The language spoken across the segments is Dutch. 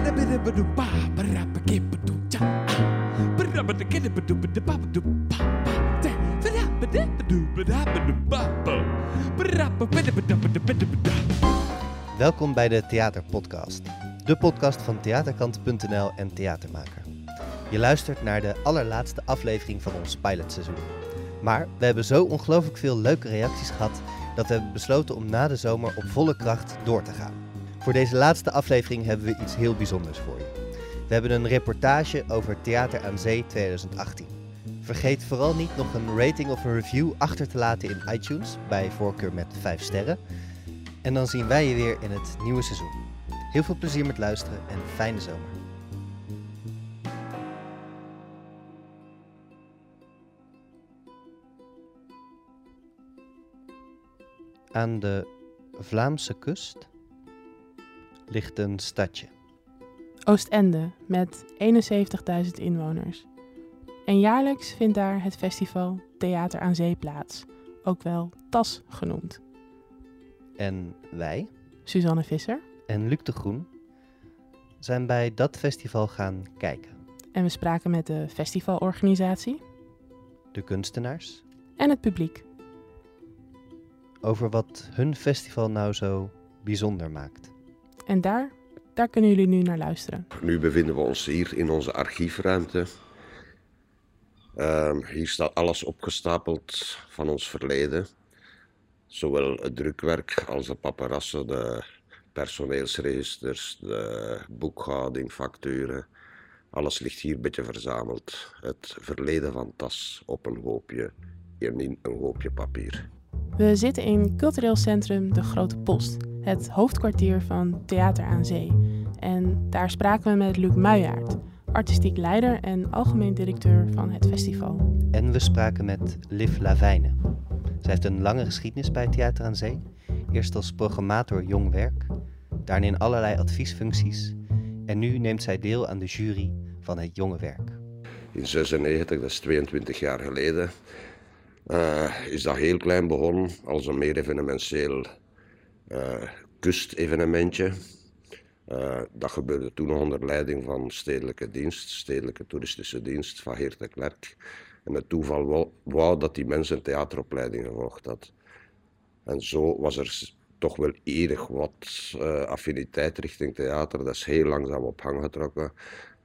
Welkom bij de Theaterpodcast, de podcast van theaterkant.nl en Theatermaker. Je luistert naar de allerlaatste aflevering van ons pilotseizoen. Maar we hebben zo ongelooflijk veel leuke reacties gehad dat we hebben besloten om na de zomer op volle kracht door te gaan. Voor deze laatste aflevering hebben we iets heel bijzonders voor je. We hebben een reportage over Theater aan Zee 2018. Vergeet vooral niet nog een rating of een review achter te laten in iTunes, bij voorkeur met 5 sterren. En dan zien wij je weer in het nieuwe seizoen. Heel veel plezier met luisteren en fijne zomer. Aan de Vlaamse kust ligt een stadje. Oostende met 71.000 inwoners. En jaarlijks vindt daar het festival Theater aan Zee plaats, ook wel TAS genoemd. En wij, Suzanne Visser en Luc de Groen, zijn bij dat festival gaan kijken. En we spraken met de festivalorganisatie, De kunstenaars, en het publiek. Over wat hun festival nou zo bijzonder maakt. En daar kunnen jullie nu naar luisteren. Nu bevinden we ons hier in onze archiefruimte. Hier staat alles opgestapeld van ons verleden. Zowel het drukwerk als de paparassen, de personeelsregisters, de boekhouding, facturen. Alles ligt hier een beetje verzameld. Het verleden van TAS op een hoopje papier. We zitten in cultureel centrum De Grote Post, het hoofdkwartier van Theater aan Zee. En daar spraken we met Luc Muijaert, artistiek leider en algemeen directeur van het festival. En we spraken met Liv Lavijne. Zij heeft een lange geschiedenis bij Theater aan Zee. Eerst als programmator Jong Werk, daarna in allerlei adviesfuncties. En nu neemt zij deel aan de jury van het Jonge Werk. In 1996, dat is 22 jaar geleden, is dat heel klein begonnen als een meer evenementeel kustevenementje. Dat gebeurde toen nog onder leiding van Stedelijke Toeristische Dienst van Geert de Klerk. En het toeval wou dat die mensen een theateropleiding gevolgd had. En zo was er toch wel enig wat affiniteit richting theater. Dat is heel langzaam op gang getrokken.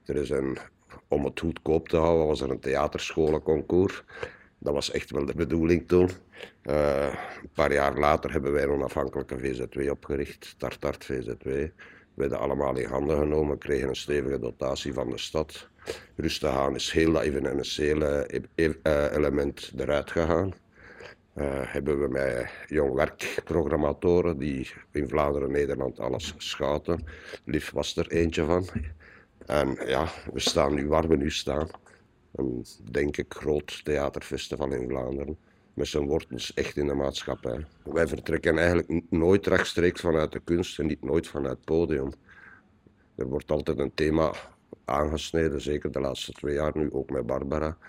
Om het goedkoop te houden was er een theaterscholenconcours. Dat was echt wel de bedoeling toen. Een paar jaar later hebben wij een onafhankelijke VZW opgericht, Tartart VZW. We werden allemaal in handen genomen, kregen een stevige dotatie van de stad. Rustig aan is heel dat evenementele element eruit gegaan. Hebben we met Jong Werk programmatoren die in Vlaanderen en Nederland alles scouten. Liv was er eentje van. En ja, we staan nu waar we nu staan. Een, denk ik, groot theaterfestival in Vlaanderen. Met zijn wortels echt in de maatschappij. Wij vertrekken eigenlijk nooit rechtstreeks vanuit de kunst en niet nooit vanuit het podium. Er wordt altijd een thema aangesneden, zeker de laatste 2 jaar nu ook met Barbara.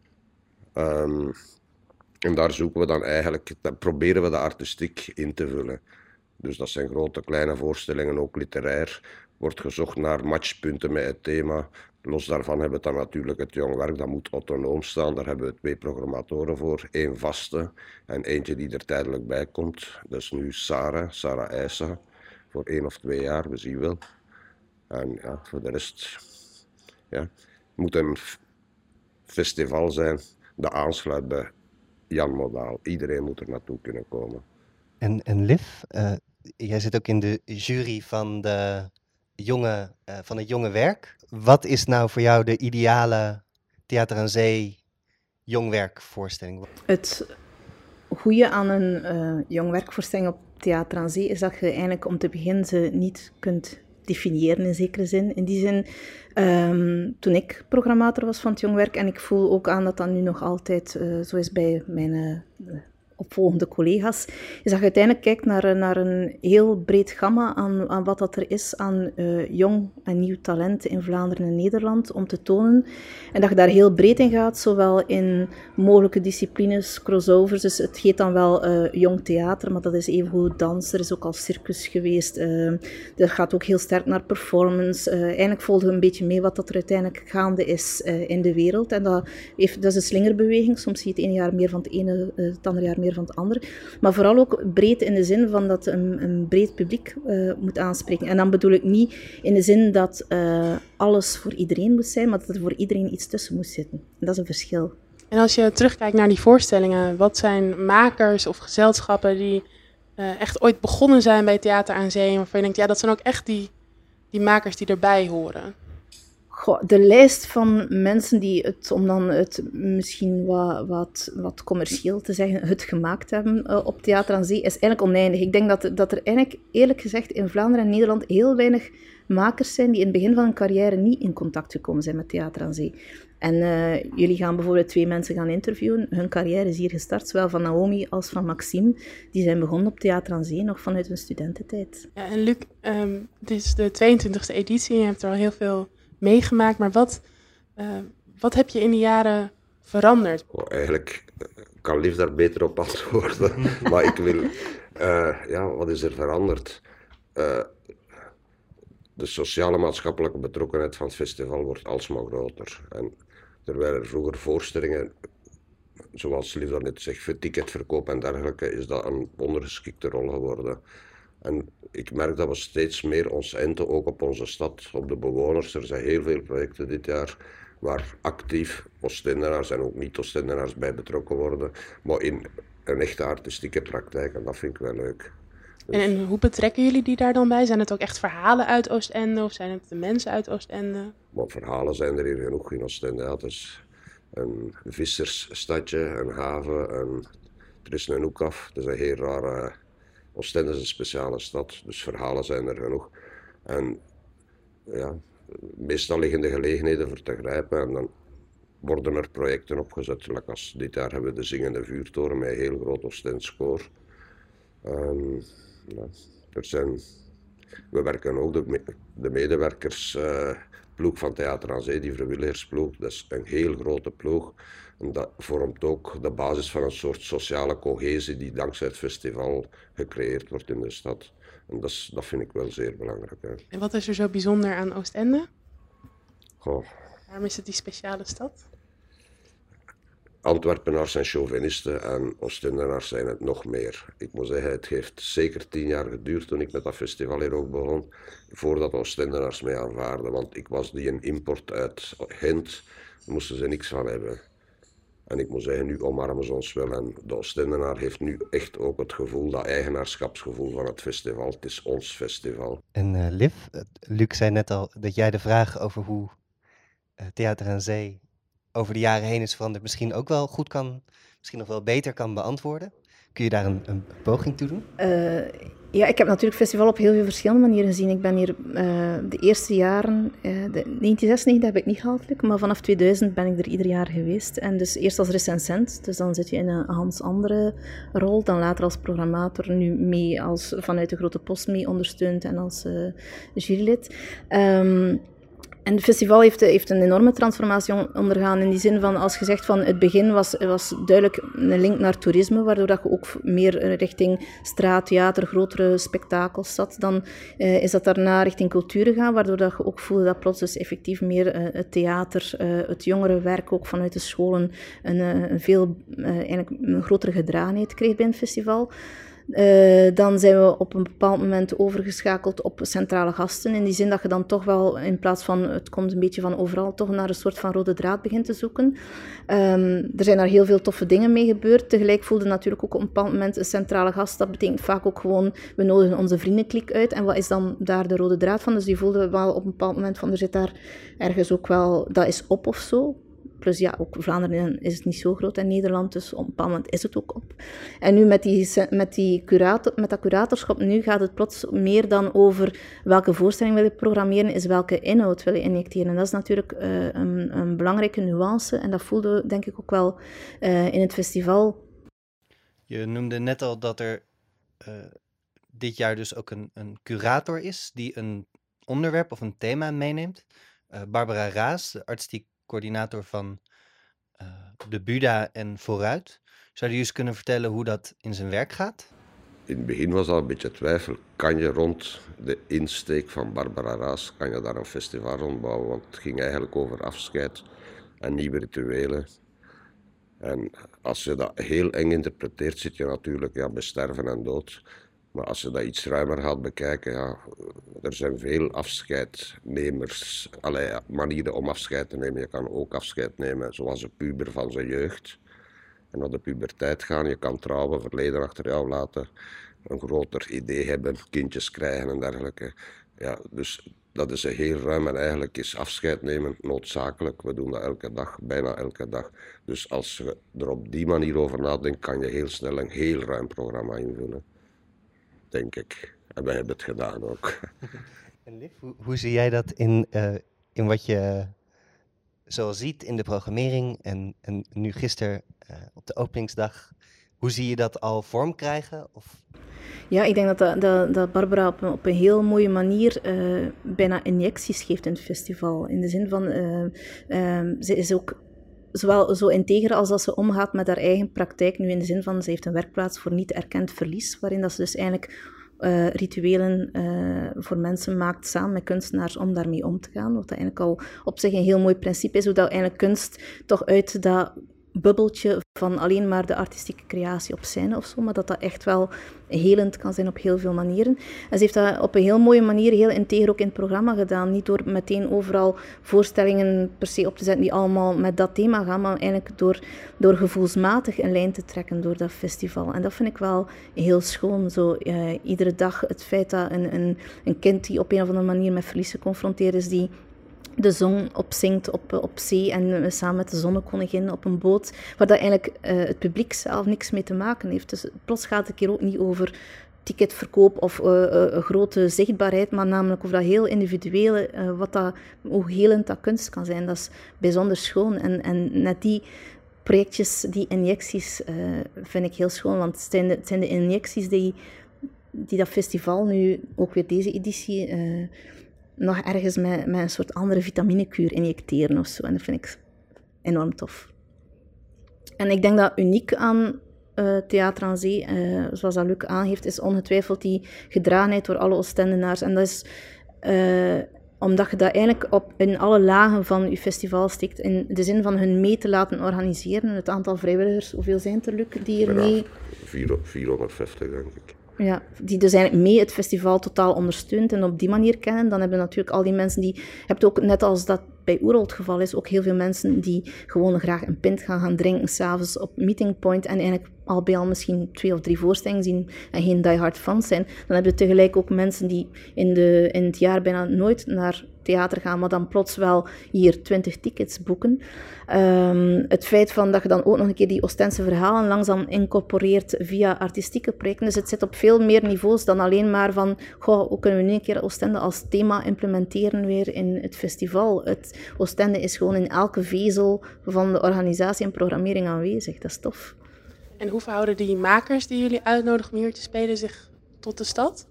En daar zoeken we dan eigenlijk, proberen we de artistiek in te vullen. Dus dat zijn grote, kleine voorstellingen, ook literair. Wordt gezocht naar matchpunten met het thema. Los daarvan hebben we dan natuurlijk het Jong Werk, dat moet autonoom staan. Daar hebben we 2 programmatoren voor. 1 vaste en eentje die er tijdelijk bij komt. Dat is nu Sarah Eijsa, voor 1 of 2 jaar, we zien wel. En ja, voor de rest, ja, het moet een festival zijn dat aansluit bij Jan Modaal. Iedereen moet er naartoe kunnen komen. En Liv, jij zit ook in de jury van het Jonge Werk. Wat is nou voor jou de ideale Theater aan Zee Jong Werk voorstelling? Het goede aan een Jong Werkvoorstelling op Theater aan Zee is dat je eigenlijk om te beginnen ze niet kunt definiëren in zekere zin. In die zin, toen ik programmator was van het Jong Werk, en ik voel ook aan dat dat nu nog altijd zo is bij mijn opvolgende collega's, is dat je uiteindelijk kijkt naar een heel breed gamma aan wat dat er is aan jong en nieuw talent in Vlaanderen en Nederland om te tonen. En dat je daar heel breed in gaat, zowel in mogelijke disciplines, crossovers. Dus het heet dan wel jong theater, maar dat is evengoed dans. Er is ook al circus geweest. Dat gaat ook heel sterk naar performance. Eigenlijk volgen we een beetje mee wat dat er uiteindelijk gaande is in de wereld. En dat is een slingerbeweging. Soms zie je het ene jaar meer van het ene, het andere jaar meer van het andere. Maar vooral ook breed in de zin van dat een breed publiek moet aanspreken. En dan bedoel ik niet in de zin dat alles voor iedereen moet zijn, maar dat er voor iedereen iets tussen moet zitten. En dat is een verschil. En als je terugkijkt naar die voorstellingen, wat zijn makers of gezelschappen die echt ooit begonnen zijn bij Theater aan Zee, waarvan je denkt, ja, dat zijn ook echt die makers die erbij horen? Goh, de lijst van mensen die het, om dan het misschien wat commercieel te zeggen, het gemaakt hebben op Theater aan Zee, is eigenlijk oneindig. Ik denk dat er eigenlijk, eerlijk gezegd, in Vlaanderen en Nederland heel weinig makers zijn die in het begin van hun carrière niet in contact gekomen zijn met Theater aan Zee. En jullie gaan bijvoorbeeld 2 mensen gaan interviewen. Hun carrière is hier gestart, zowel van Naomi als van Maxime. Die zijn begonnen op Theater aan Zee, nog vanuit hun studententijd. Ja, en Luc, dit is de 22e editie en je hebt er al heel veel meegemaakt. Maar wat heb je in de jaren veranderd? Eigenlijk kan Lief daar beter op antwoorden. Maar ik wil... wat is er veranderd? De sociale maatschappelijke betrokkenheid van het festival wordt alsmaar groter. En terwijl er vroeger voorstellingen, zoals Lief daarnet zegt, voor ticketverkoop en dergelijke, is dat een ondergeschikte rol geworden. En ik merk dat we steeds meer ons enten ook op onze stad, op de bewoners. Er zijn heel veel projecten dit jaar waar actief Oostendenaars en ook niet-Oostendenaars bij betrokken worden, maar in een echte artistieke praktijk, en dat vind ik wel leuk. En hoe betrekken jullie die daar dan bij? Zijn het ook echt verhalen uit Oostende of zijn het de mensen uit Oostende? Maar verhalen zijn er hier genoeg in Oostende. Ja, het is een vissersstadje, een haven, er is een hoek af. Het is een heel rare... Oostende is een speciale stad, dus verhalen zijn er genoeg. En ja, meestal liggen de gelegenheden voor te grijpen en dan worden er projecten opgezet. Like als dit jaar hebben we de Zingende Vuurtoren met een heel groot Oostends koor. We werken ook de medewerkersploeg van Theater aan Zee, die vrijwilligersploeg. Dat is een heel grote ploeg. En dat vormt ook de basis van een soort sociale cohesie die dankzij het festival gecreëerd wordt in de stad. En dat vind ik wel zeer belangrijk. Hè. En wat is er zo bijzonder aan Oostende? Goh. Waarom is het die speciale stad? Antwerpenaars zijn chauvinisten en Oostendenaars zijn het nog meer. Ik moet zeggen, het heeft zeker 10 jaar geduurd toen ik met dat festival hier ook begon, voordat de Oostendenaars mij aanvaarden. Want ik was die een import uit Gent, daar moesten ze niks van hebben. En ik moet zeggen, nu omarmen ze ons wel. En de Oostendenaar heeft nu echt ook het gevoel, dat eigenaarschapsgevoel van het festival. Het is ons festival. En Liv, Luc zei net al dat jij de vraag over hoe Theater aan Zee over de jaren heen is veranderd misschien ook wel goed kan, misschien nog wel beter kan beantwoorden. Kun je daar een poging toe doen? Ja, ik heb natuurlijk het festival op heel veel verschillende manieren gezien. Ik ben hier de eerste jaren, 1996 heb ik niet gehaald, maar vanaf 2000 ben ik er ieder jaar geweest. En dus eerst als recensent, dus dan zit je in een ganz andere rol. Dan later als programmator, nu mee als vanuit de Grote Post mee ondersteund en als jurylid. En het festival heeft een enorme transformatie ondergaan in die zin van, als je zegt van het begin was duidelijk een link naar toerisme, waardoor dat je ook meer richting straattheater, grotere spektakels zat. Dan is dat daarna richting cultuur gegaan, waardoor dat je ook voelde dat plots dus effectief meer het theater, het jongerenwerk ook vanuit de scholen eigenlijk een grotere gedragenheid kreeg bij het festival. Dan zijn we op een bepaald moment overgeschakeld op centrale gasten. In die zin dat je dan toch wel, in plaats van het komt een beetje van overal, toch naar een soort van rode draad begint te zoeken. Er zijn daar heel veel toffe dingen mee gebeurd. Tegelijk voelde natuurlijk ook op een bepaald moment een centrale gast. Dat betekent vaak ook gewoon, we nodigen onze vriendenklik uit. En wat is dan daar de rode draad van? Dus die voelden wel op een bepaald moment van, er zit daar ergens ook wel, dat is op of zo. Plus ja, ook Vlaanderen is het niet zo groot en Nederland, dus op een bepaald moment is het ook op. En nu met dat curatorschap, nu gaat het plots meer dan over welke voorstelling wil je programmeren, is welke inhoud wil je injecteren. En dat is natuurlijk een belangrijke nuance en dat voelden we denk ik ook wel in het festival. Je noemde net al dat er dit jaar dus ook een curator is die een onderwerp of een thema meeneemt. Barbara Raas, de artistiek coördinator van de Buda en Vooruit. Zou je eens kunnen vertellen hoe dat in zijn werk gaat? In het begin was al een beetje twijfel. Kan je rond de insteek van Barbara Raas, kan je daar een festival rondbouwen? Want het ging eigenlijk over afscheid en nieuwe rituelen. En als je dat heel eng interpreteert, zit je natuurlijk bij sterven en dood. Maar als je dat iets ruimer gaat bekijken, er zijn veel afscheidnemers, manieren om afscheid te nemen. Je kan ook afscheid nemen zoals een puber van zijn jeugd. En naar de puberteit gaan, je kan trouwen, verleden achter jou laten, een groter idee hebben, kindjes krijgen en dergelijke. Ja, dus dat is een heel ruim en eigenlijk is afscheid nemen noodzakelijk. We doen dat elke dag, bijna elke dag. Dus als je er op die manier over nadenkt, kan je heel snel een heel ruim programma invullen. Denk ik. En wij hebben het gedaan ook. En Liv, hoe zie jij dat in wat je zoal ziet in de programmering en nu gisteren op de openingsdag? Hoe zie je dat al vorm krijgen? Of? Ja, ik denk dat Barbara op een heel mooie manier bijna injecties geeft in het festival. In de zin van, ze is ook zowel zo integer als dat ze omgaat met haar eigen praktijk. Nu in de zin van, ze heeft een werkplaats voor niet erkend verlies, waarin dat ze dus eigenlijk rituelen voor mensen maakt samen met kunstenaars om daarmee om te gaan. Wat dat eigenlijk al op zich een heel mooi principe is, hoe dat eigenlijk kunst toch uit dat bubbeltje van alleen maar de artistieke creatie op scène of zo, maar dat echt wel helend kan zijn op heel veel manieren. En ze heeft dat op een heel mooie manier, heel integer ook in het programma gedaan. Niet door meteen overal voorstellingen per se op te zetten die allemaal met dat thema gaan, maar eigenlijk door gevoelsmatig een lijn te trekken door dat festival. En dat vind ik wel heel schoon. Zo, iedere dag het feit dat een kind die op een of andere manier met verlies geconfronteerd is, die de zon opzingt op zee en samen met de zonnekoningin op een boot, waar dat eigenlijk het publiek zelf niks mee te maken heeft. Dus plots gaat het een keer ook niet over ticketverkoop of grote zichtbaarheid, maar namelijk over dat heel individuele, hoe helend dat kunst kan zijn. Dat is bijzonder schoon. En net die projectjes, die injecties, vind ik heel schoon, want het zijn de injecties die dat festival nu, ook weer deze editie, nog ergens met een soort andere vitaminekuur injecteren of zo. En dat vind ik enorm tof. En ik denk dat uniek aan Theater aan Zee, zoals dat Luc aangeeft, is ongetwijfeld die gedragenheid door alle Oostendenaars. En dat is omdat je dat eigenlijk in alle lagen van je festival steekt, in de zin van hun mee te laten organiseren. Het aantal vrijwilligers, hoeveel zijn er, Luc, die er mee... 450, denk ik. Ja, die dus eigenlijk mee het festival totaal ondersteunt en op die manier kennen. Dan hebben we natuurlijk al die mensen die... Je hebt ook, net als dat bij Oerol het geval is, ook heel veel mensen die gewoon graag een pint gaan drinken s'avonds op Meeting Point en eigenlijk al bij al misschien 2 of 3 voorstellingen zien en geen diehard fans zijn. Dan hebben we tegelijk ook mensen die in het jaar bijna nooit naar theater gaan, maar dan plots wel hier 20 tickets boeken. Het feit dat je dan ook nog een keer die Oostense verhalen langzaam incorporeert via artistieke projecten. Dus het zit op veel meer niveaus dan alleen maar van, hoe kunnen we nu een keer Oostende als thema implementeren weer in het festival. Het Oostende is gewoon in elke vezel van de organisatie en programmering aanwezig. Dat is tof. En hoe verhouden die makers die jullie uitnodigen om hier te spelen zich tot de stad?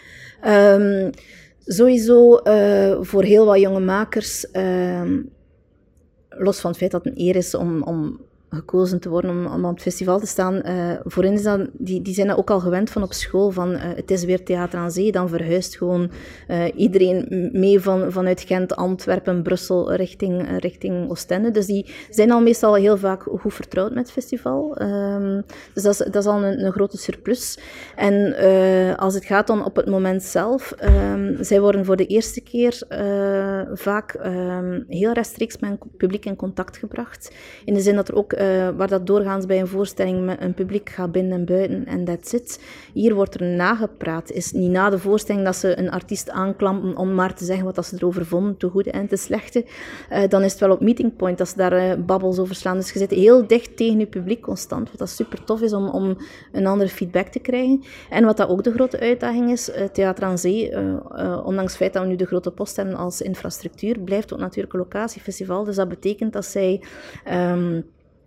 Sowieso voor heel wat jonge makers, los van het feit dat het een eer is om gekozen te worden om op het festival te staan, voor hen is dat, die zijn dat ook al gewend van op school, van het is weer Theater aan Zee, dan verhuist gewoon iedereen mee vanuit Gent, Antwerpen, Brussel richting Oostende. Dus die zijn al meestal heel vaak goed vertrouwd met het festival. Dus dat is al een grote surplus. En als het gaat dan op het moment zelf, zij worden voor de eerste keer vaak heel rechtstreeks met het publiek in contact gebracht. In de zin dat er ook waar dat doorgaans bij een voorstelling met een publiek gaat binnen en buiten en that's it. Hier wordt er nagepraat. Is niet na de voorstelling dat ze een artiest aanklampen om maar te zeggen wat ze erover vonden, te goede en te slechte. Dan is het wel op Meeting Point dat ze daar babbels over slaan. Dus je zit heel dicht tegen je publiek constant, wat dat super tof is om een andere feedback te krijgen. En wat dat ook de grote uitdaging is, Theater aan Zee, ondanks het feit dat we nu de Grote Post hebben als infrastructuur, blijft ook natuurlijk een locatiefestival. Dus dat betekent dat zij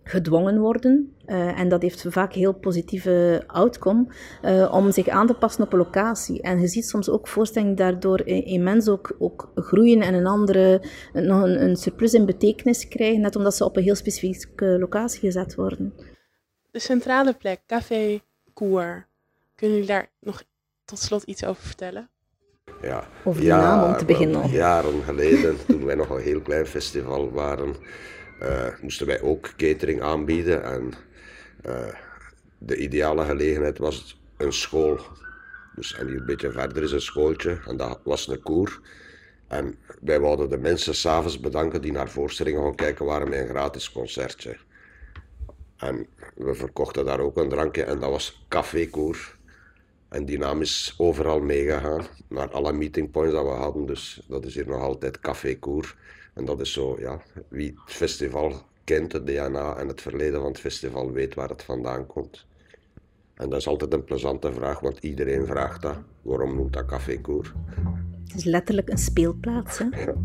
gedwongen worden, en dat heeft vaak een heel positieve outcome, om zich aan te passen op een locatie. En je ziet soms ook voorstellingen daardoor immens ook groeien en nog een surplus in betekenis krijgen, net omdat ze op een heel specifieke locatie gezet worden. De centrale plek, Café Cour. Kunnen jullie daar nog tot slot iets over vertellen? Ja. Over de naam om te beginnen. Jaren geleden, toen wij nog een heel klein festival waren, moesten wij ook catering aanbieden. En de ideale gelegenheid was een school. En hier een beetje verder is een schooltje en dat was een koer. En wij wilden de mensen 's avonds bedanken die naar voorstellingen gaan kijken waren met een gratis concertje. En we verkochten daar ook een drankje en dat was Café Cour. En die naam is overal meegegaan, naar alle meetingpoints dat we hadden. Dus dat is hier nog altijd Café Cour. En dat is zo, ja, wie het festival kent, het DNA en het verleden van het festival weet waar het vandaan komt. En dat is altijd een plezante vraag, want iedereen vraagt dat. Waarom noemt dat Café Cour? Het is letterlijk een speelplaats, hè? Ja.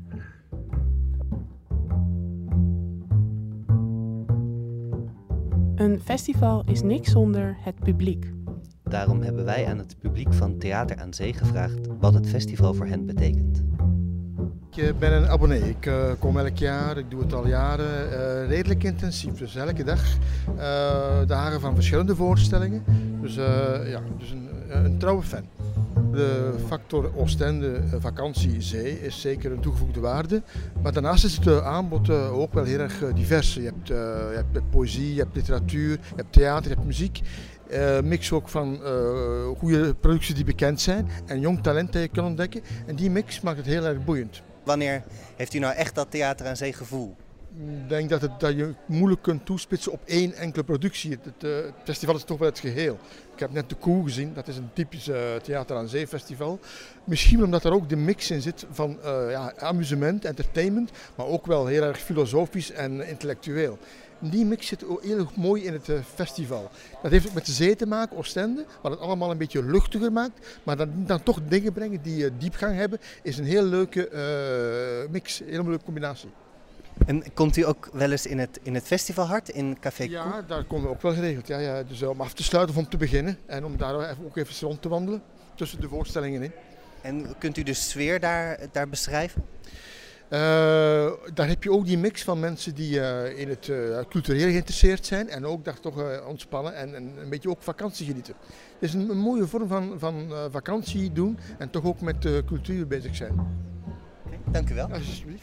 Een festival is niks zonder het publiek. Daarom hebben wij aan het publiek van Theater aan Zee gevraagd wat het festival voor hen betekent. Ik ben een abonnee. Ik kom elk jaar, ik doe het al jaren, redelijk intensief. Dus elke dag dagen van verschillende voorstellingen. Dus een trouwe fan. De factor Oostende vakantie zee is zeker een toegevoegde waarde. Maar daarnaast is het aanbod ook wel heel erg divers. Je hebt poëzie, je hebt literatuur, je hebt theater, je hebt muziek. Mix ook van goede producties die bekend zijn en jong talent dat je kan ontdekken. En die mix maakt het heel erg boeiend. Wanneer heeft u nou echt dat Theater aan Zee gevoel? Ik denk dat je moeilijk kunt toespitsen op één enkele productie. Het festival is toch wel het geheel. Ik heb net de Koe gezien, dat is een typisch Theater aan Zee festival. Misschien omdat er ook de mix in zit van amusement, entertainment, maar ook wel heel erg filosofisch en intellectueel. Die mix zit heel mooi in het festival. Dat heeft ook met de zee te maken, Oostende, wat het allemaal een beetje luchtiger maakt. Maar dan toch dingen brengen die diepgang hebben, is een heel leuke mix, een hele leuke combinatie. En komt u ook wel eens in het festivalhart, in Café Cour? Ja, daar komen we ook wel geregeld. Ja. Dus om af te sluiten of om te beginnen en om daar ook even rond te wandelen tussen de voorstellingen in. En kunt u de sfeer daar beschrijven? Daar heb je ook die mix van mensen die in het cultureel geïnteresseerd zijn en ook daar toch ontspannen en een beetje ook vakantie genieten. Het is een mooie vorm van vakantie doen en toch ook met cultuur bezig zijn. Okay, dank u wel. Alsjeblieft.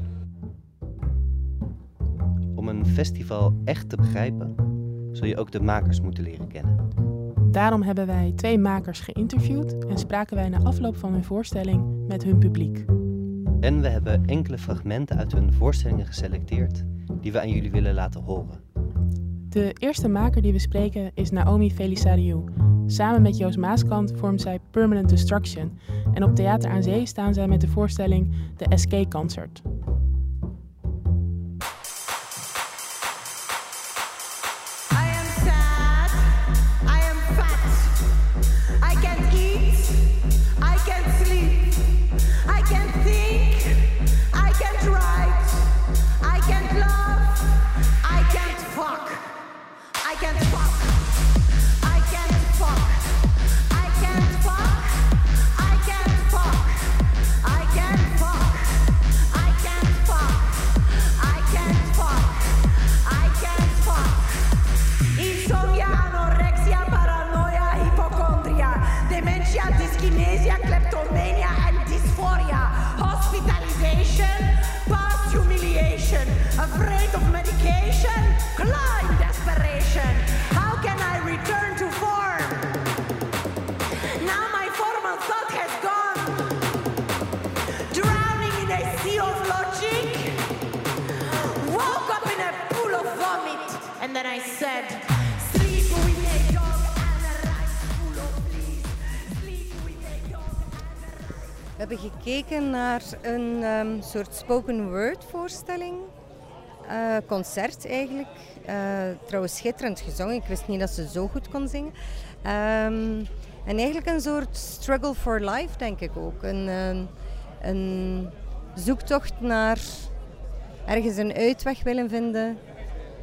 Om een festival echt te begrijpen, zul je ook de makers moeten leren kennen. Daarom hebben wij 2 makers geïnterviewd en spraken wij na afloop van hun voorstelling met hun publiek. En we hebben enkele fragmenten uit hun voorstellingen geselecteerd die we aan jullie willen laten horen. De eerste maker die we spreken is Naomi Felisariou. Samen met Joost Maaskant vormt zij Permanent Destruction. En op Theater aan Zee staan zij met de voorstelling The SK Concert. We hebben gekeken naar een soort spoken word voorstelling, concert eigenlijk. Trouwens schitterend gezongen, ik wist niet dat ze zo goed kon zingen. En eigenlijk een soort struggle for life denk ik ook. Een zoektocht naar ergens een uitweg willen vinden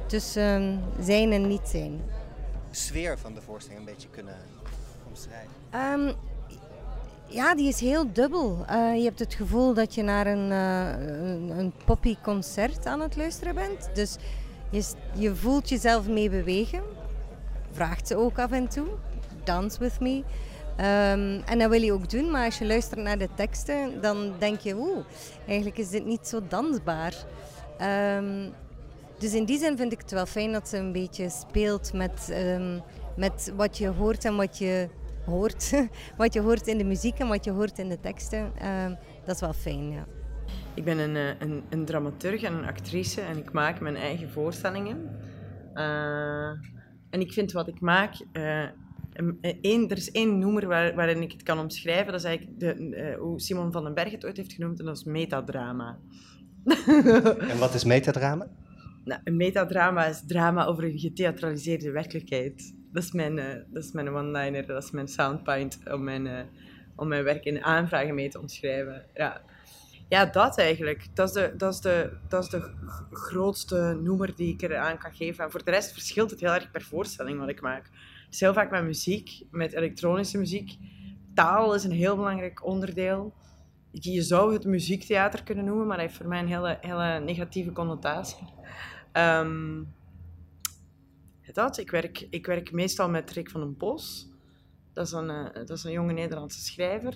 tussen zijn en niet zijn. De sfeer van de voorstelling een beetje kunnen omschrijven. Ja, die is heel dubbel. Je hebt het gevoel dat je naar een poppy concert aan het luisteren bent. Dus je voelt jezelf mee bewegen. Vraagt ze ook af en toe. Dance with me. En dat wil je ook doen, maar als je luistert naar de teksten, dan denk je, eigenlijk is dit niet zo dansbaar. Dus in die zin vind ik het wel fijn dat ze een beetje speelt met wat je hoort en wat je hoort. Wat je hoort in de muziek en wat je hoort in de teksten. Dat is wel fijn, ja. Ik ben een dramaturg en een actrice en ik maak mijn eigen voorstellingen. En ik vind wat ik maak... er is één noemer waarin ik het kan omschrijven. Dat is eigenlijk hoe Simon van den Berg het ooit heeft genoemd. En dat is metadrama. En wat is metadrama? Nou, een metadrama is drama over een getheatraliseerde werkelijkheid. Dat is mijn one-liner, dat is mijn soundpoint om mijn werk in aanvragen mee te omschrijven. Ja, dat eigenlijk. Dat is de grootste noemer die ik eraan kan geven. En voor de rest verschilt het heel erg per voorstelling wat ik maak. Het is heel vaak met muziek, met elektronische muziek. Taal is een heel belangrijk onderdeel. Je zou het muziektheater kunnen noemen, maar dat heeft voor mij een hele negatieve connotatie. Ik werk meestal met Rick van den Bos. Dat is een jonge Nederlandse schrijver.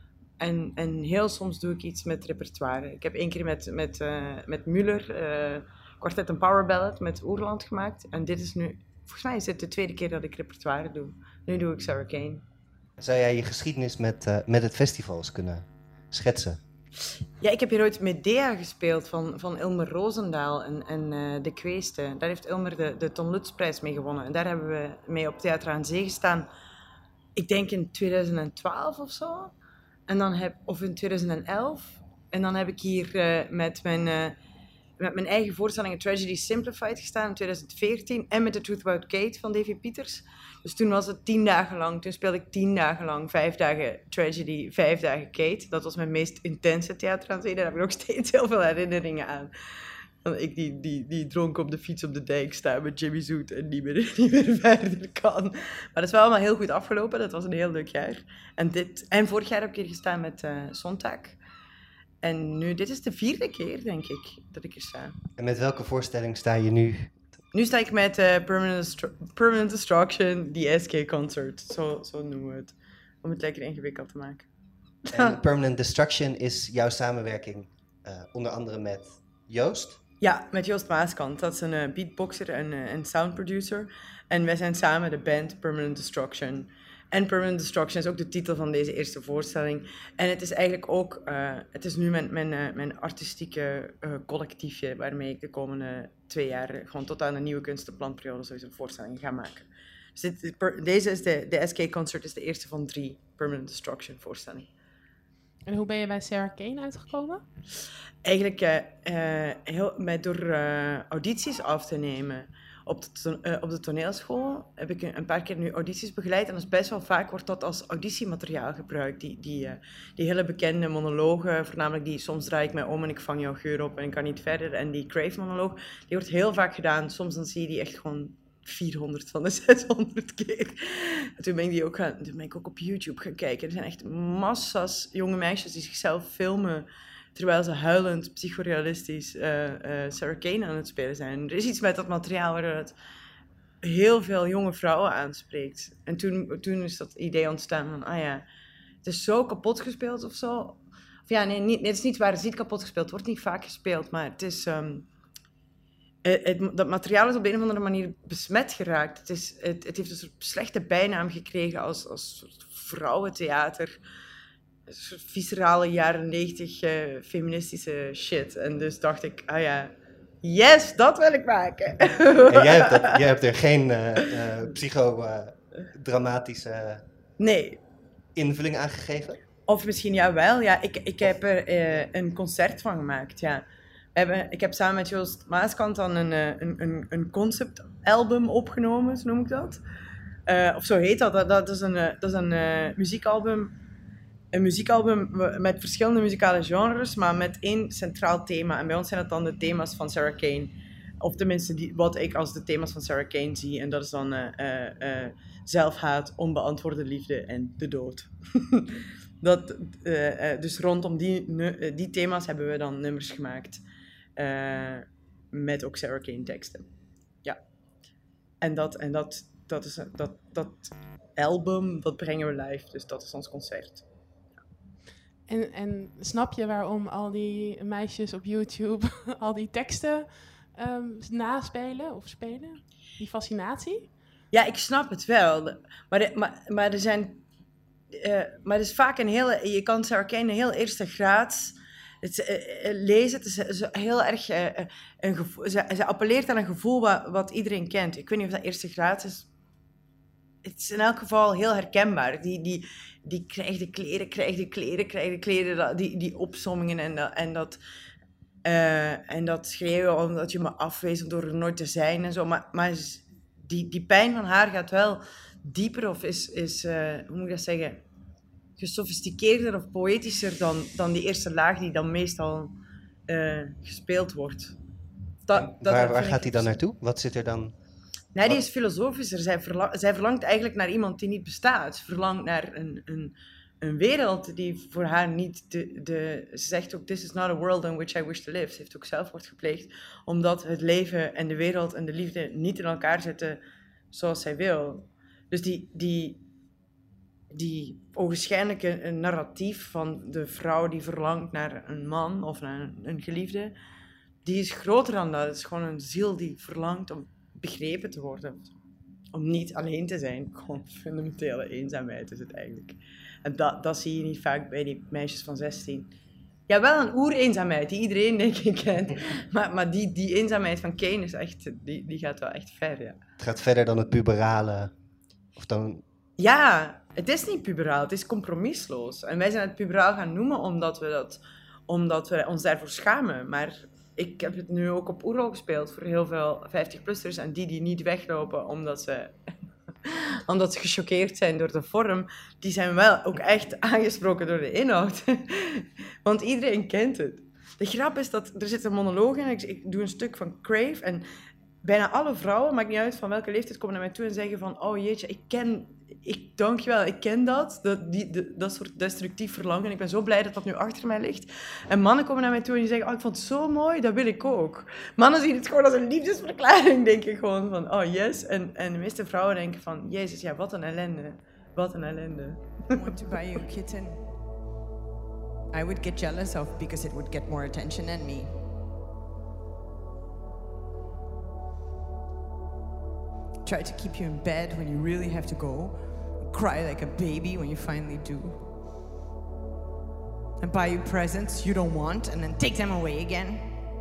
En heel soms doe ik iets met repertoire. Ik heb 1 keer met Müller Quartet en Power Ballad met Oerland gemaakt. En dit is nu, volgens mij is dit de 2e keer dat ik repertoire doe. Nu doe ik Sarah Kane. Zou jij je geschiedenis met het festival eens kunnen schetsen? Ja, ik heb hier ooit Medea gespeeld van Ilmer Roosendaal en De Kweeste. Daar heeft Ilmer de Ton Lutz-prijs mee gewonnen. En daar hebben we mee op Theater aan Zee gestaan. Ik denk in 2012 of zo. Of in 2011. En dan heb ik hier met mijn eigen voorstelling Tragedy Simplified gestaan in 2014. En met The Truth About Kate van Davy Pieters. Dus toen was het 10 dagen lang. Toen speelde ik 10 dagen lang. 5 dagen Tragedy, 5 dagen Kate. Dat was mijn meest intense theater aan het zien. Daar heb ik nog steeds heel veel herinneringen aan. Ik die dronken op de fiets op de dijk sta met Jimmy Zoet en niet meer verder kan. Maar dat is wel allemaal heel goed afgelopen. Dat was een heel leuk jaar. En vorig jaar heb ik hier gestaan met Sontag. En nu, dit is de 4e keer, denk ik, dat ik hier sta. En met welke voorstelling sta je nu? Nu sta ik met Permanent Destruction, die SK Concert. Zo noemen we het. Om het lekker ingewikkeld te maken. En Permanent Destruction is jouw samenwerking onder andere met Joost? Ja, met Joost Maaskant. Dat is een beatboxer en soundproducer. En wij zijn samen de band Permanent Destruction. En Permanent Destruction is ook de titel van deze eerste voorstelling. En het is eigenlijk ook... het is nu mijn artistieke collectiefje waarmee ik de komende 2 jaar gewoon tot aan de nieuwe kunstenplanperiode sowieso voorstellingen ga maken. Dus deze is de SK Concert is de eerste van 3 Permanent Destruction voorstellingen. En hoe ben je bij Sarah Kane uitgekomen? Eigenlijk door audities af te nemen. Op de toneelschool heb ik een paar keer nu audities begeleid. En dat is best wel vaak wordt dat als auditiemateriaal gebruikt. Die hele bekende monologen, voornamelijk die soms draai ik mij om en ik vang jouw geur op en ik kan niet verder. En die Crave-monoloog, die wordt heel vaak gedaan. Soms dan zie je die echt gewoon 400 van de 600 keer. En toen ben ik ook op YouTube gaan kijken. Er zijn echt massa's jonge meisjes die zichzelf filmen terwijl ze huilend, psychorealistisch Sarah Kane aan het spelen zijn. Er is iets met dat materiaal waar het heel veel jonge vrouwen aanspreekt. En toen is dat idee ontstaan van, het is zo kapot gespeeld of zo. Of ja, nee, het is niet waar, het is niet kapot gespeeld. Het wordt niet vaak gespeeld, maar het is... dat materiaal is op een of andere manier besmet geraakt. Het heeft een soort slechte bijnaam gekregen als soort vrouwentheater. Een soort viscerale jaren 90 feministische shit. En dus dacht ik, yes, dat wil ik maken. En jij hebt er geen psychodramatische invulling aan gegeven? Of misschien wel. Ja, ik heb er een concert van gemaakt, ja. Ik heb samen met Joost Maaskant dan een conceptalbum opgenomen, zo noem ik dat. Of zo heet dat. Dat is een muziekalbum. Een muziekalbum met verschillende muzikale genres, maar met 1 centraal thema. En bij ons zijn dat dan de thema's van Sarah Kane. Of tenminste, wat ik als de thema's van Sarah Kane zie. En dat is dan zelfhaat, onbeantwoorde liefde en de dood. Dus rondom die thema's hebben we dan nummers gemaakt. Met ook Sarah Kane teksten. Ja. En dat album, dat brengen we live. Dus dat is ons concert. En snap je waarom al die meisjes op YouTube al die teksten naspelen of spelen? Die fascinatie? Ja, ik snap het wel. Maar er zijn... maar het is vaak je kan Sarah Kane een heel eerste graad lezen. Het is heel erg een gevoel. Ze appelleert aan een gevoel wat iedereen kent. Ik weet niet of dat eerste graad is. Het is in elk geval heel herkenbaar. Die krijg de kleren, die opsommingen en dat schreeuwen omdat je me afwees door er nooit te zijn en zo. Maar die pijn van haar gaat wel dieper of is hoe moet ik dat zeggen, gesofisticeerder of poëtischer dan die eerste laag die dan meestal gespeeld wordt. Waar gaat die dan naartoe? Wat zit er dan? Nee, die is filosofischer. Zij verlangt eigenlijk naar iemand die niet bestaat. Ze verlangt naar een wereld die voor haar niet... Ze zegt ook, this is not a world in which I wish to live. Ze heeft ook zelfmoord gepleegd, omdat het leven en de wereld en de liefde niet in elkaar zitten zoals zij wil. Dus die ogenschijnlijke narratief van de vrouw die verlangt naar een man of naar een geliefde, die is groter dan dat. Het is gewoon een ziel die verlangt om begrepen te worden. Om niet alleen te zijn. Gewoon fundamentele eenzaamheid is het eigenlijk. En dat zie je niet vaak bij die meisjes van 16. Ja, wel een oereenzaamheid die iedereen denk ik kent. Maar die eenzaamheid van Kane is echt, die gaat wel echt ver, ja. Het gaat verder dan het puberale? Of dan... Ja, het is niet puberaal, het is compromisloos. En wij zijn het puberaal gaan noemen omdat we ons daarvoor schamen. Maar ik heb het nu ook op Oerol gespeeld voor heel veel 50-plussers en die niet weglopen omdat ze gechoqueerd zijn door de vorm, die zijn wel ook echt aangesproken door de inhoud. Want iedereen kent het. De grap is dat er zit een monoloog in. Ik doe een stuk van Crave en bijna alle vrouwen, maakt niet uit van welke leeftijd, komen naar mij toe en zeggen van, oh jeetje, dankjewel, ik ken dat soort destructief verlangen. Ik ben zo blij dat dat nu achter mij ligt. En mannen komen naar mij toe en die zeggen, oh, ik vond het zo mooi, dat wil ik ook. Mannen zien het gewoon als een liefdesverklaring, denk ik gewoon van, oh yes. En de meeste vrouwen denken van, jezus, ja, wat een ellende. Wat een ellende. I want to buy you a kitten. I would get jealous of because it would get more attention than me. Try to keep you in bed when you really have to go. Cry like a baby when you finally do. And buy you presents you don't want and then take them away again.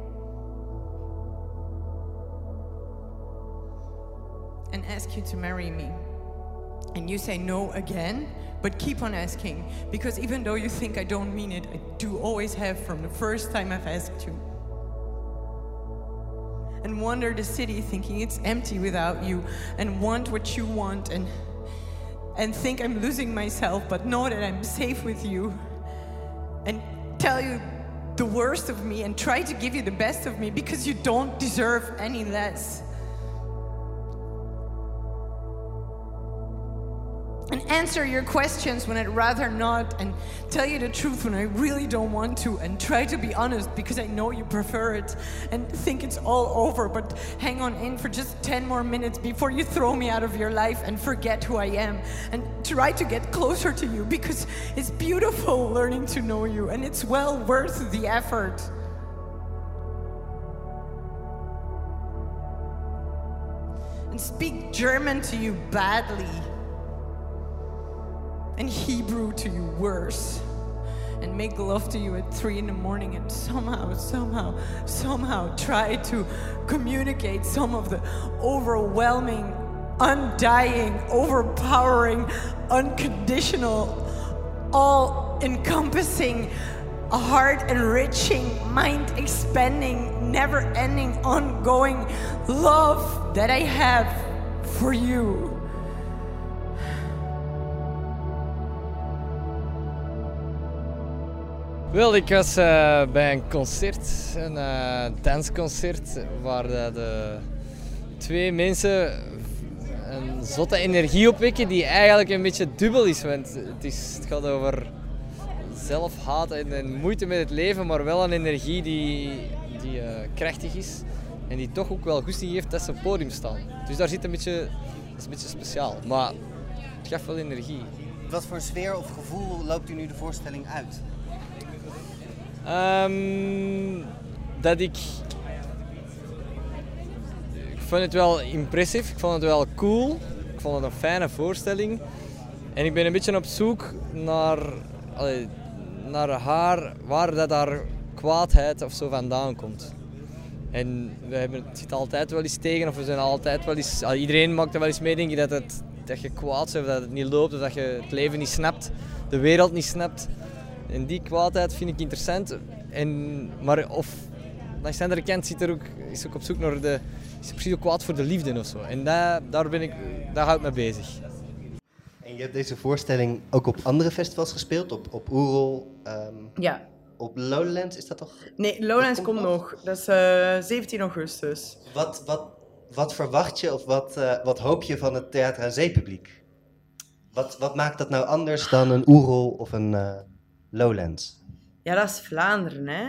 And ask you to marry me. And you say no again, but keep on asking. Because even though you think I don't mean it, I do always have from the first time I've asked you. And wander the city thinking it's empty without you, and want what you want, and think I'm losing myself, but know that I'm safe with you, and tell you the worst of me and try to give you the best of me because you don't deserve any less. And answer your questions when I'd rather not, and tell you the truth when I really don't want to, and try to be honest because I know you prefer it, and think it's all over, but hang on in for just 10 more minutes before you throw me out of your life and forget who I am, and try to get closer to you because it's beautiful learning to know you, and it's well worth the effort. And speak German to you badly. And Hebrew to you worse, and make love to you at 3 a.m. and somehow try to communicate some of the overwhelming, undying, overpowering, unconditional, all-encompassing, heart-enriching, mind-expanding, never-ending, ongoing love that I have for you. Wel, ik was bij een concert, een dansconcert, waar de twee mensen een zotte energie opwekken die eigenlijk een beetje dubbel is. Want het gaat over zelfhaat en moeite met het leven, maar wel een energie die krachtig is en die toch ook wel goesting heeft dat ze op het podium staan. Dus daar zit dat is een beetje speciaal, maar het geeft wel energie. Wat voor sfeer of gevoel loopt u nu de voorstelling uit? Ik vond het wel impressief, ik vond het wel cool, ik vond het een fijne voorstelling. En ik ben een beetje op zoek naar waar dat haar kwaadheid of zo vandaan komt. En het zit altijd wel eens tegen, of we zijn altijd wel eens... Iedereen maakt er wel eens mee, denk ik, dat je kwaad bent, of dat het niet loopt, of dat je het leven niet snapt, de wereld niet snapt. En die kwaadheid vind ik interessant. Maar langs de andere kant is ook op zoek naar is precies ook kwaad voor de liefde of zo. En daar hou ik mee bezig. En je hebt deze voorstelling ook op andere festivals gespeeld? Op Oerol? Ja. Op Lowlands, is dat toch? Nee, Lowlands komt nog. Dat is 17 augustus. Wat verwacht je of wat hoop je van het Theater aan Zee publiek? Wat maakt dat nou anders dan een Oerol of een Lowlands? Ja, dat is Vlaanderen, hè.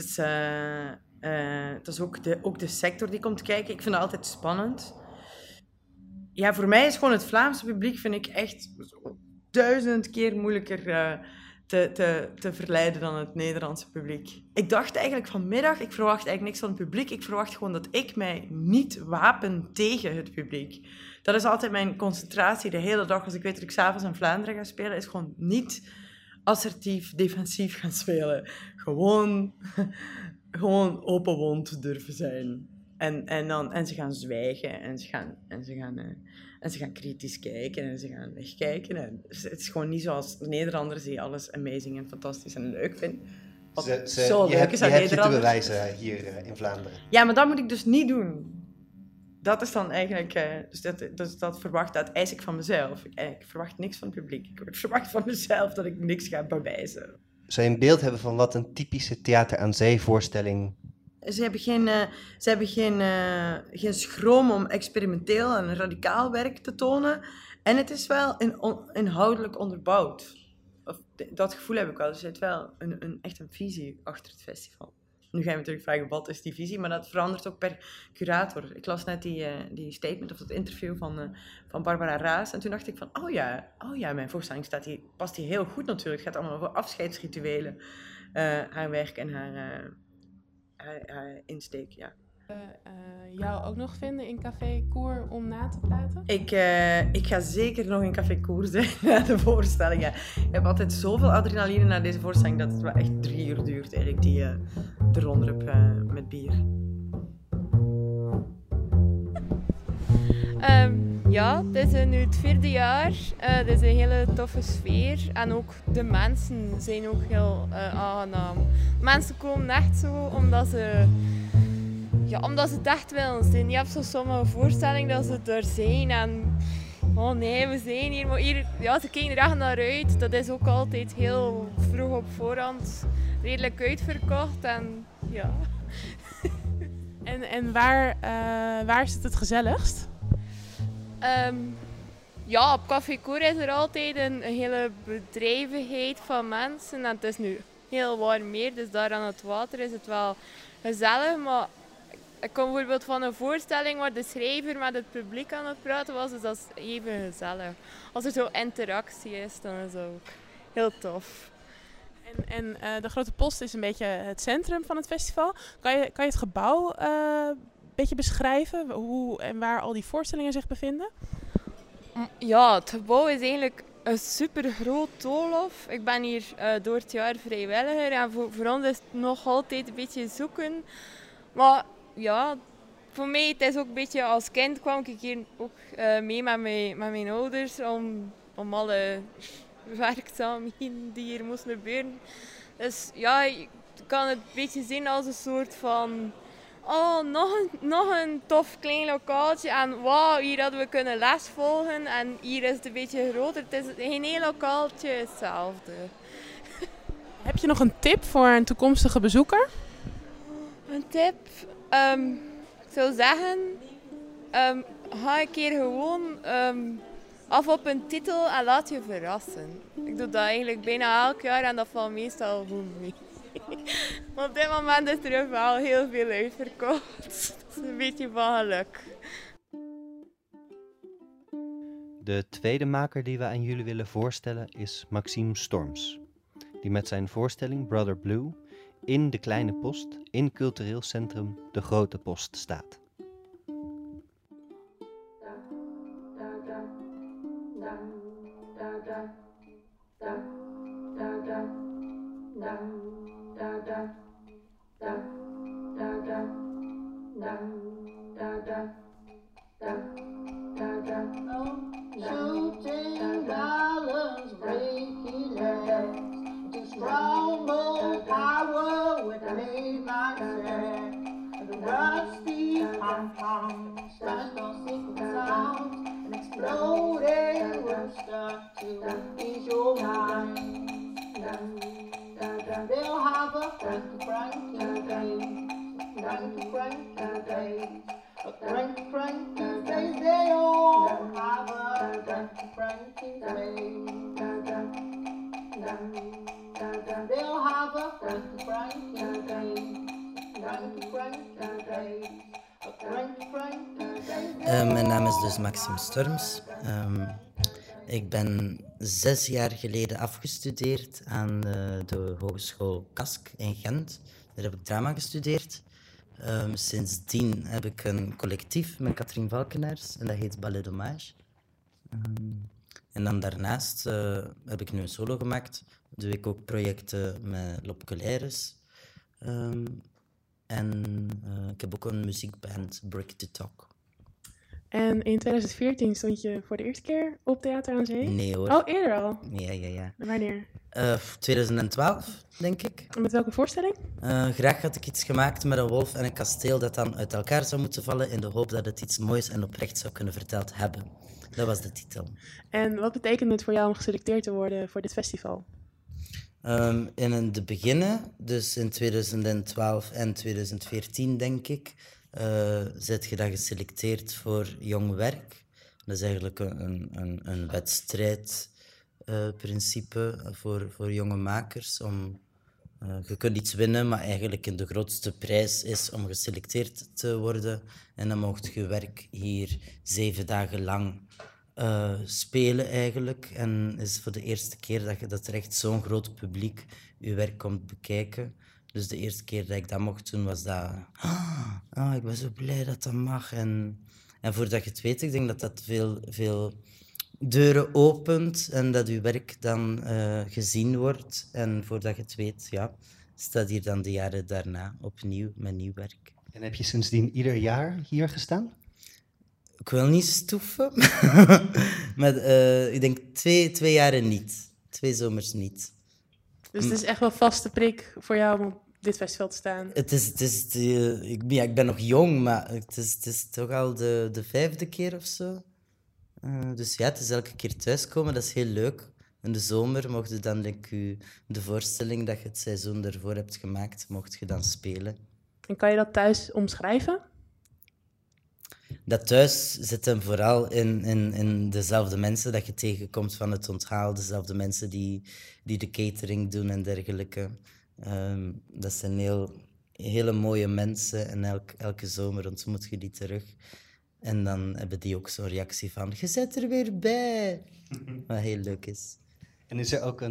Dat is ook de sector die komt kijken. Ik vind dat altijd spannend. Ja, voor mij is gewoon het Vlaamse publiek, vind ik echt 1000 keer moeilijker te verleiden dan het Nederlandse publiek. Ik dacht eigenlijk vanmiddag, ik verwacht eigenlijk niks van het publiek. Ik verwacht gewoon dat ik mij niet wapen tegen het publiek. Dat is altijd mijn concentratie de hele dag. Als ik weet dat ik 's avonds in Vlaanderen ga spelen, is gewoon niet assertief, defensief gaan spelen. Gewoon open wond durven zijn. En ze gaan zwijgen en ze gaan kritisch kijken en ze gaan wegkijken. En het is gewoon niet zoals de Nederlanders die alles amazing en fantastisch en leuk vinden. Je hebt je te bewijzen hier in Vlaanderen. Ja, maar dat moet ik dus niet doen. Dat is dan eigenlijk... dat eis ik van mezelf. Ik verwacht niks van het publiek. Ik verwacht van mezelf dat ik niks ga bewijzen. Zou je een beeld hebben van wat een typische Theater aan Zee voorstelling... Ze hebben geen schroom om experimenteel en radicaal werk te tonen. En het is wel inhoudelijk onderbouwd. Dat gevoel heb ik wel. Er zit wel echt een visie achter het festival. Nu ga je natuurlijk vragen, wat is die visie? Maar dat verandert ook per curator. Ik las net die statement of dat interview van Barbara Raas. En toen dacht ik van, oh ja, mijn voorstelling past die heel goed natuurlijk. Het gaat allemaal over afscheidsrituelen. Haar werk en haar insteek, ja. Jou ook nog vinden in Café Koer om na te praten? Ik ga zeker nog in Café Koer zijn na de voorstelling. Ja. Ik heb altijd zoveel adrenaline na deze voorstelling dat het wel echt 3 uur duurt eigenlijk die de rondrup met bier. Ja, het is nu het 4e jaar. Het is een hele toffe sfeer. En ook de mensen zijn ook heel aangenaam. Mensen komen echt zo omdat ze het echt willen zien. Je hebt zo sommige voorstellingen dat ze er zijn en... Oh nee, we zijn hier. Maar hier, ja, ze kijken er echt naar uit. Dat is ook altijd heel vroeg op voorhand redelijk uitverkocht. En ja. En waar is het gezelligst? Ja, op Café Koer is er altijd een hele bedrijvigheid van mensen. En het is nu heel warm weer, dus daar aan het water is het wel gezellig. Maar ik kom bijvoorbeeld van een voorstelling waar de schrijver met het publiek aan het praten was, dus dat is even gezellig. Als er zo interactie is, dan is dat ook heel tof. En de Grote Post is een beetje het centrum van het festival. Kan je het gebouw een beetje beschrijven? Hoe en waar al die voorstellingen zich bevinden? Ja, het gebouw is eigenlijk een super groot doolhof. Ik ben hier door het jaar vrijwilliger en voor ons is het nog altijd een beetje zoeken. Maar ja, voor mij het is ook een beetje als kind kwam ik hier ook mee met mijn ouders om alle werkzaamheden die hier moesten gebeuren. Dus ja, je kan het een beetje zien als een soort van... Oh, nog een tof klein lokaaltje en wauw, hier hadden we kunnen les volgen en hier is het een beetje groter. Het is geen heel lokaaltje hetzelfde. Heb je nog een tip voor een toekomstige bezoeker? Een tip? Ik zou zeggen, ga een keer gewoon af op een titel en laat je verrassen. Ik doe dat eigenlijk bijna elk jaar en dat valt meestal goed mee. Maar op dit moment is er wel heel veel uitverkocht. Dat is een beetje van geluk. De tweede maker die we aan jullie willen voorstellen is Maxime Storms, die met zijn voorstelling Brother Blue in de Kleine Post in cultureel centrum De Grote Post staat. Shooting dollars, breaking legs, to strong more power with the Levi set. The rusty pom-pom stands on secret sound, an exploding rooster to ease your mind. They'll have a Frankie day, Frankie day. A Frankie days, they all have a Frankie day. They'll have a Frankie day. Mijn naam is dus Maxime Storms. Ik ben 6 jaar geleden afgestudeerd aan de Hogeschool Kask in Gent. Daar heb ik drama gestudeerd. Sindsdien heb ik een collectief met Katrien Valkenaars en dat heet Ballet Dommage. En dan daarnaast heb ik nu een solo gemaakt. Doe ik ook projecten met Lopke Leires. En ik heb ook een muziekband, Brick the Talk. En in 2014 stond je voor de eerste keer op Theater aan Zee? Nee hoor. Oh, eerder al? Ja. Wanneer? 2012, denk ik. En met welke voorstelling? Graag had ik iets gemaakt met een wolf en een kasteel dat dan uit elkaar zou moeten vallen in de hoop dat het iets moois en oprecht zou kunnen verteld hebben. Dat was de titel. En wat betekent het voor jou om geselecteerd te worden voor dit festival? In de beginnen, dus in 2012 en 2014 denk ik, zit je dan geselecteerd voor jong werk. Dat is eigenlijk een wedstrijdprincipe voor jonge makers. Je kunt iets winnen, maar eigenlijk de grootste prijs is om geselecteerd te worden. En dan mocht je werk hier 7 dagen lang spelen eigenlijk. En het is voor de eerste keer dat er echt zo'n groot publiek je werk komt bekijken. Dus de eerste keer dat ik dat mocht doen, was dat... ik ben zo blij dat dat mag. En voordat je het weet, ik denk dat dat veel deuren opent en dat je werk dan gezien wordt. En voordat je het weet, ja, staat hier dan de jaren daarna opnieuw met nieuw werk. En heb je sindsdien ieder jaar hier gestaan? Ik wil niet stoeven, maar ik denk 2 jaren niet. 2 zomers niet. Dus het is echt wel vaste prik voor jou om op dit festival te staan? Ik ben nog jong, maar het is toch al de 5e keer of zo. Dus ja, het is elke keer thuiskomen, dat is heel leuk. In de zomer mocht je dan de voorstelling dat je het seizoen ervoor hebt gemaakt, mocht je dan spelen. En kan je dat thuis omschrijven? Dat thuis zit hem vooral in dezelfde mensen dat je tegenkomt van het onthaal, dezelfde mensen die de catering doen en dergelijke. Dat zijn hele mooie mensen en elke zomer ontmoet je die terug. En dan hebben die ook zo'n reactie van, je zit er weer bij. Wat heel leuk is. En is er ook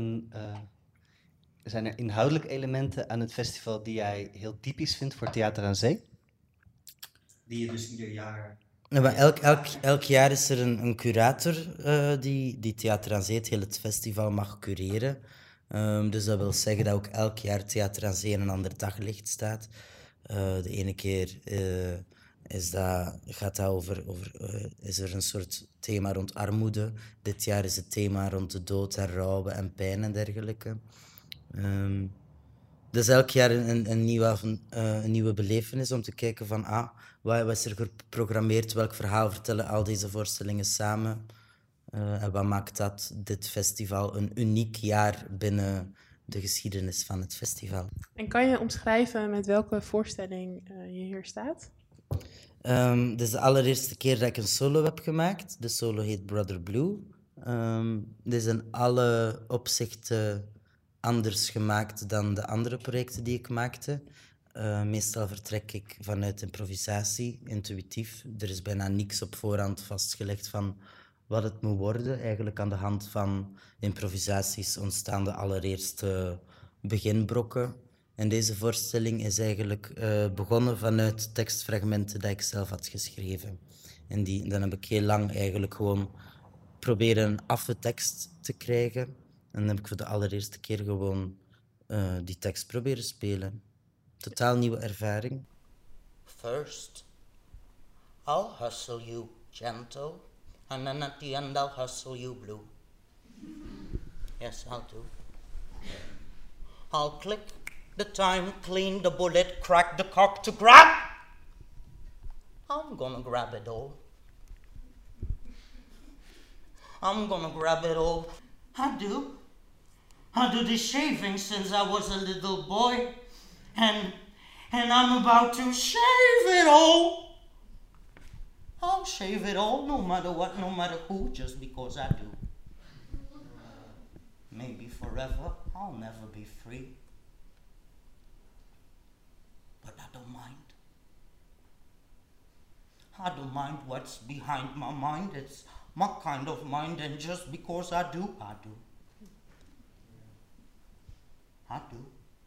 zijn er inhoudelijke elementen aan het festival die jij heel typisch vindt voor Theater aan Zee? Die je dus ieder jaar... Ja, maar elk jaar is er een curator die Theater aan Zee, het hele festival, mag cureren. Dus dat wil zeggen dat ook elk jaar Theater aan Zee in een ander daglicht staat. De ene keer is er een soort thema rond armoede. Dit jaar is het thema rond de dood en rouwen en pijn en dergelijke. Dus elk jaar een nieuwe belevenis om te kijken van wat is er geprogrammeerd, welk verhaal vertellen al deze voorstellingen samen en wat maakt dit festival een uniek jaar binnen de geschiedenis van het festival. En kan je omschrijven met welke voorstelling je hier staat? Dit is de allereerste keer dat ik een solo heb gemaakt. De solo heet Brother Blue. Dit is in alle opzichten anders gemaakt dan de andere projecten die ik maakte. Meestal vertrek ik vanuit improvisatie, intuïtief. Er is bijna niks op voorhand vastgelegd van wat het moet worden. Eigenlijk aan de hand van improvisaties ontstaan de allereerste beginbrokken. En deze voorstelling is eigenlijk begonnen vanuit tekstfragmenten die ik zelf had geschreven. En dan heb ik heel lang eigenlijk gewoon proberen een affe tekst te krijgen. En dan heb ik voor de allereerste keer gewoon die tekst proberen spelen. Totaal nieuwe ervaring. First, I'll hustle you gentle, and then at the end I'll hustle you blue. Yes, I'll do. I'll click the time, clean the bullet, crack the cock to grab. I'm gonna grab it all. I'm gonna grab it all. I do the shaving since I was a little boy. And I'm about to shave it all. I'll shave it all, no matter what, no matter who, just because I do. Maybe forever, I'll never be free. But I don't mind. I don't mind what's behind my mind. It's my kind of mind, and just because I do, I do. I do.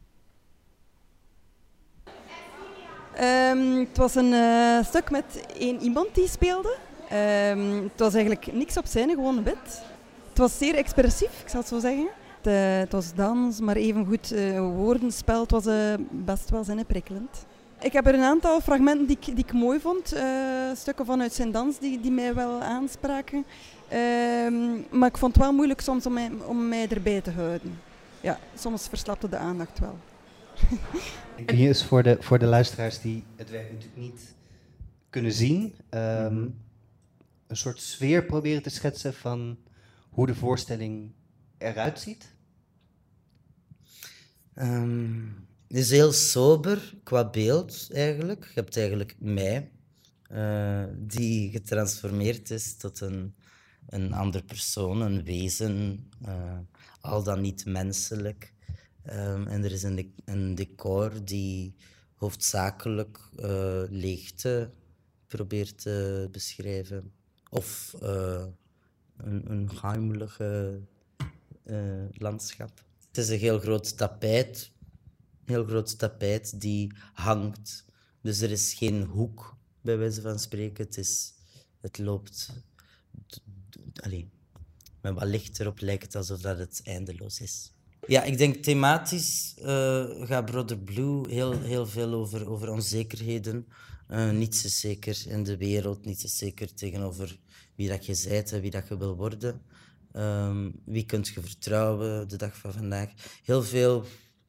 Het was een stuk met één iemand die speelde. Het was eigenlijk niks op scène, gewoon een bed. Het was zeer expressief, ik zal het zo zeggen. Het was dans, maar evengoed woordenspel. Het was best wel zinnenprikkelend. Ik heb er een aantal fragmenten die ik mooi vond. Stukken vanuit zijn dans die mij wel aanspraken. Maar ik vond het wel moeilijk soms om mij erbij te houden. Ja, soms verslapte de aandacht wel. Kun je eens voor de luisteraars die het werk natuurlijk niet kunnen zien, een soort sfeer proberen te schetsen van hoe de voorstelling eruit ziet? Het is heel sober qua beeld eigenlijk. Je hebt eigenlijk mij, die getransformeerd is tot een ander persoon, een wezen, al dan niet menselijk. En er is een decor die hoofdzakelijk leegte probeert te beschrijven. Of een heimelijke landschap. Het is een heel groot tapijt die hangt. Dus er is geen hoek, bij wijze van spreken. Het loopt... met wat licht erop lijkt het alsof dat het eindeloos is. Ja, ik denk thematisch gaat Brother Blue heel veel over onzekerheden. Niets is zeker in de wereld, niets is zeker tegenover wie dat je bent en wie dat je wil worden. Wie kunt je vertrouwen de dag van vandaag? Heel veel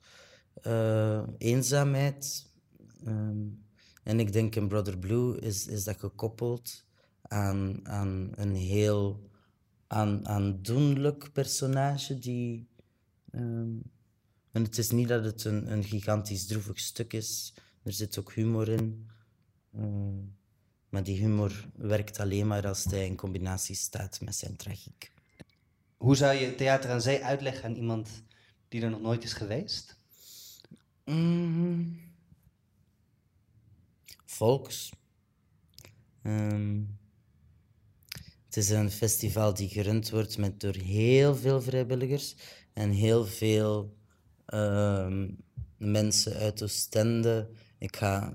eenzaamheid. En ik denk in Brother Blue is dat gekoppeld aan een heel aandoenlijk personage die... en het is niet dat het een gigantisch droevig stuk is. Er zit ook humor in. Maar die humor werkt alleen maar als hij in combinatie staat met zijn tragiek. Hoe zou je Theater aan Zee uitleggen aan iemand die er nog nooit is geweest? Volks. Het is een festival die gerund wordt door heel veel vrijwilligers en heel veel mensen uit Oostende. Ik ga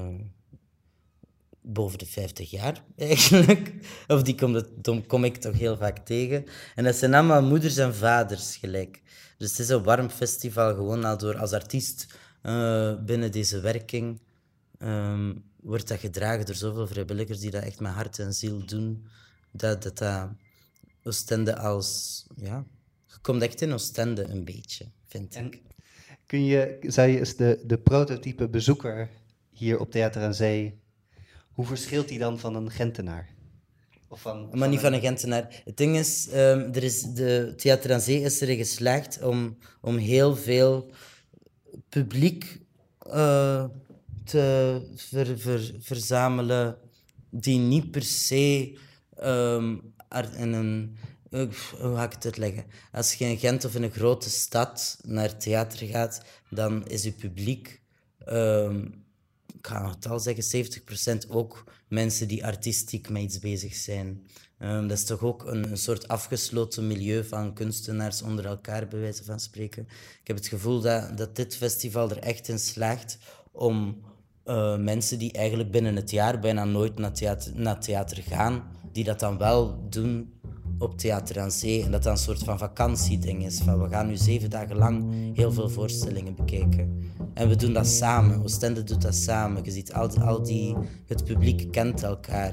boven de 50 jaar eigenlijk. Of die kom ik toch heel vaak tegen. En dat zijn allemaal moeders en vaders gelijk. Dus het is een warm festival, gewoon al door als artiest binnen deze werking. Wordt dat gedragen door zoveel vrijwilligers die dat echt met hart en ziel doen. Dat Oostende als... Ja, je komt echt in Oostende een beetje, vind ik. Zou je eens de prototype bezoeker hier op Theater aan Zee... Hoe verschilt die dan van een Gentenaar? Maar niet van een Gentenaar. Het ding is, de Theater aan Zee is erin geslaagd om heel veel publiek te verzamelen die niet per se hoe ga ik het uitleggen? Als je in Gent of in een grote stad naar theater gaat, dan is je publiek, ik ga een getal zeggen, 70% ook mensen die artistiek met iets bezig zijn. Dat is toch ook een soort afgesloten milieu van kunstenaars onder elkaar, bij wijze van spreken. Ik heb het gevoel dat dit festival er echt in slaagt om mensen die eigenlijk binnen het jaar bijna nooit naar theater gaan, die dat dan wel doen op Theater aan Zee. En dat dat een soort van vakantieding is. Van we gaan nu 7 dagen lang heel veel voorstellingen bekijken. En we doen dat samen. Oostende doet dat samen. Je ziet het publiek kent elkaar.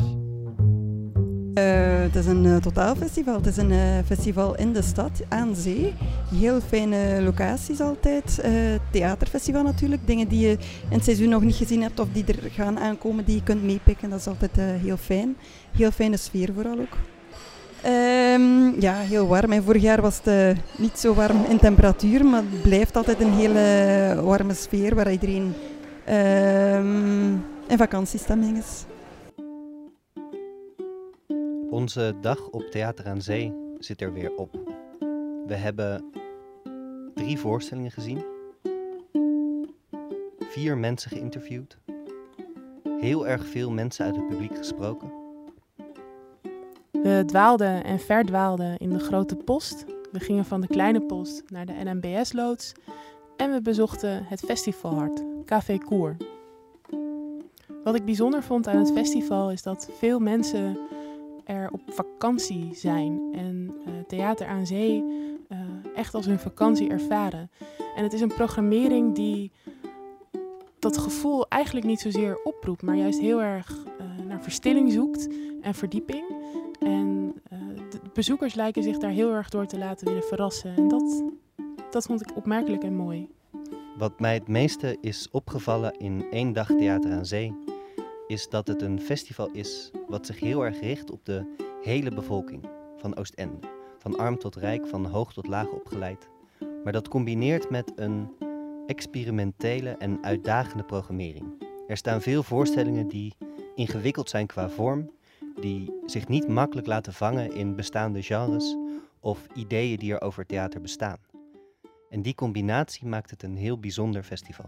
Het is een totaalfestival. Het is een festival in de stad, aan zee. Heel fijne locaties altijd. Theaterfestival natuurlijk. Dingen die je in het seizoen nog niet gezien hebt of die er gaan aankomen, die je kunt meepikken. Dat is altijd heel fijn. Heel fijne sfeer vooral ook. Ja, heel warm. En vorig jaar was het niet zo warm in temperatuur, maar het blijft altijd een hele warme sfeer waar iedereen in vakantiestemming is. Onze dag op Theater aan Zee zit er weer op. We hebben 3 voorstellingen gezien, 4 mensen geïnterviewd, heel erg veel mensen uit het publiek gesproken. We dwaalden en verdwaalden in de grote post. We gingen van de kleine post naar de NMBS-loods. En we bezochten het festivalhart, Café Cour. Wat ik bijzonder vond aan het festival is dat veel mensen er op vakantie zijn. En Theater aan Zee echt als hun vakantie ervaren. En het is een programmering die dat gevoel eigenlijk niet zozeer oproept, maar juist heel erg naar verstilling zoekt en verdieping. En de bezoekers lijken zich daar heel erg door te laten willen verrassen. En dat vond ik opmerkelijk en mooi. Wat mij het meeste is opgevallen in 1 dag Theater aan Zee, is dat het een festival is wat zich heel erg richt op de hele bevolking van Oostende. Van arm tot rijk, van hoog tot laag opgeleid. Maar dat combineert met een experimentele en uitdagende programmering. Er staan veel voorstellingen die ingewikkeld zijn qua vorm, die zich niet makkelijk laten vangen in bestaande genres of ideeën die er over theater bestaan. En die combinatie maakt het een heel bijzonder festival.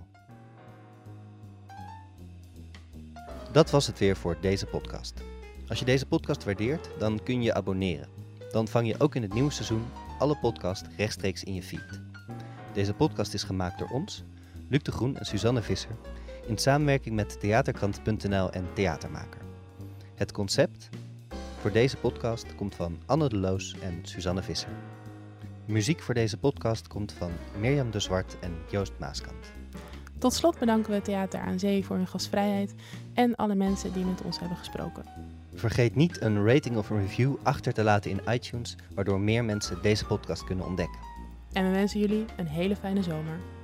Dat was het weer voor deze podcast. Als je deze podcast waardeert, dan kun je je abonneren. Dan vang je ook in het nieuwe seizoen alle podcasts rechtstreeks in je feed. Deze podcast is gemaakt door ons, Luc de Groen en Suzanne Visser, in samenwerking met Theaterkrant.nl en Theatermaker. Het concept voor deze podcast komt van Anne de Loos en Suzanne Visser. Muziek voor deze podcast komt van Mirjam de Zwart en Joost Maaskant. Tot slot bedanken we Theater aan Zee voor hun gastvrijheid en alle mensen die met ons hebben gesproken. Vergeet niet een rating of een review achter te laten in iTunes, waardoor meer mensen deze podcast kunnen ontdekken. En we wensen jullie een hele fijne zomer.